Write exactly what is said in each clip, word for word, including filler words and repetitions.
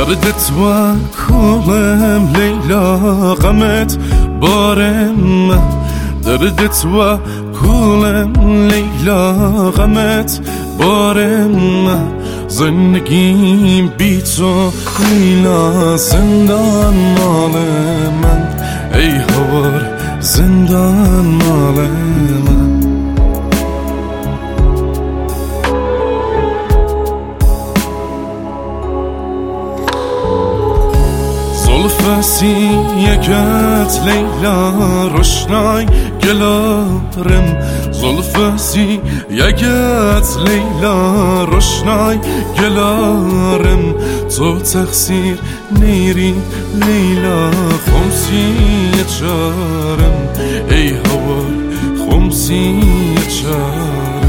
دردت و کولم لیلا غمت بارم دردت و کولم لیلا غمت بارم زندگیم بی تو لیلا زندان مال من ای هوار زندان مال من زلفسی یکت لیلا روشنای گلارم زلفسی یکت لیلا روشنای گلارم تو تقصیر نیری لیلا خمسی چارم ای هوار خمسی چارم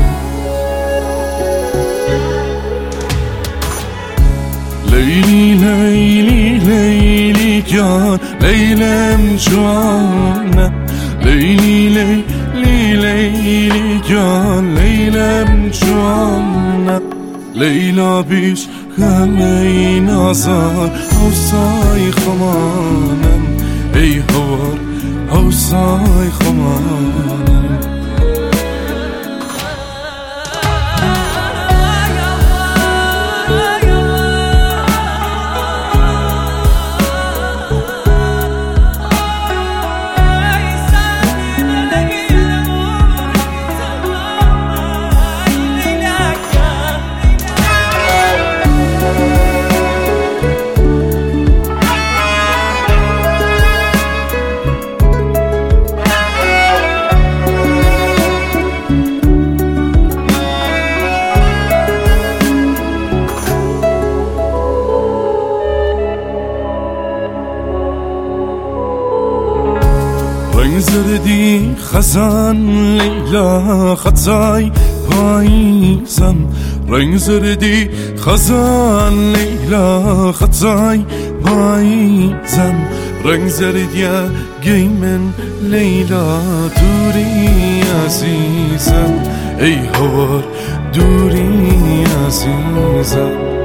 لیلی لیلی لیلی جان لیلم جوانه لیلی لیلی لیلی جان لیلم جوانه لیلا بیش همه نازار حوصای خمانم ای هوار حوصای خمانم رنگ زردی خزان لیلا خطای پاییزم رنگ زردی خزان لیلا خطای پاییزم رنگ زردی گیمن لیلا دوری عزیزم ای هوار دوری عزیزم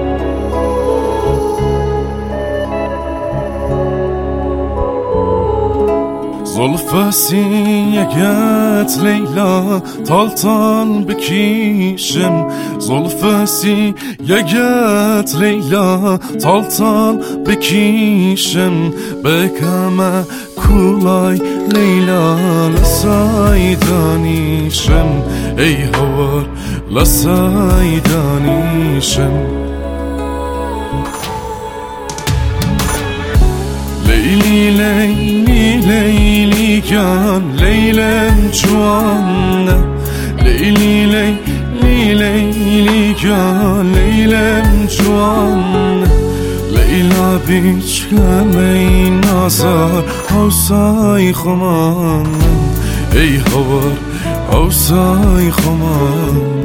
زلفسی یکت لیلا تال تال بکیشم زلفسی یکت لیلا تال تال بکیشم بکم کولای لیلا لسای دانیشم ای هوار لسای دانیشم لیلی لیلی لیلی جان لیلم جوانه لیلی لیلی لیلی جان لیلم جوانه لیلا بیچ همه نازار حوصای خمانم ای هوار حوصای خمانم